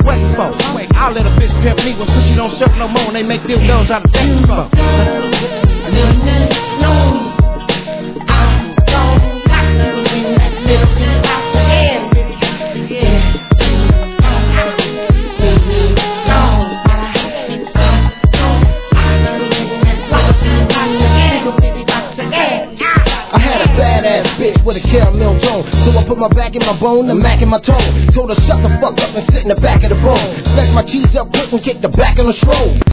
waiting for? I'll let a bitch pimp me when pussy don't serve no more and they make dildos out of basketball. With a caramel tone, so I put my back in my bone, the Mac in my tone. Told her shut the fuck up and sit in the back of the bone. Stack my cheese up quick and kick the back on the stroll.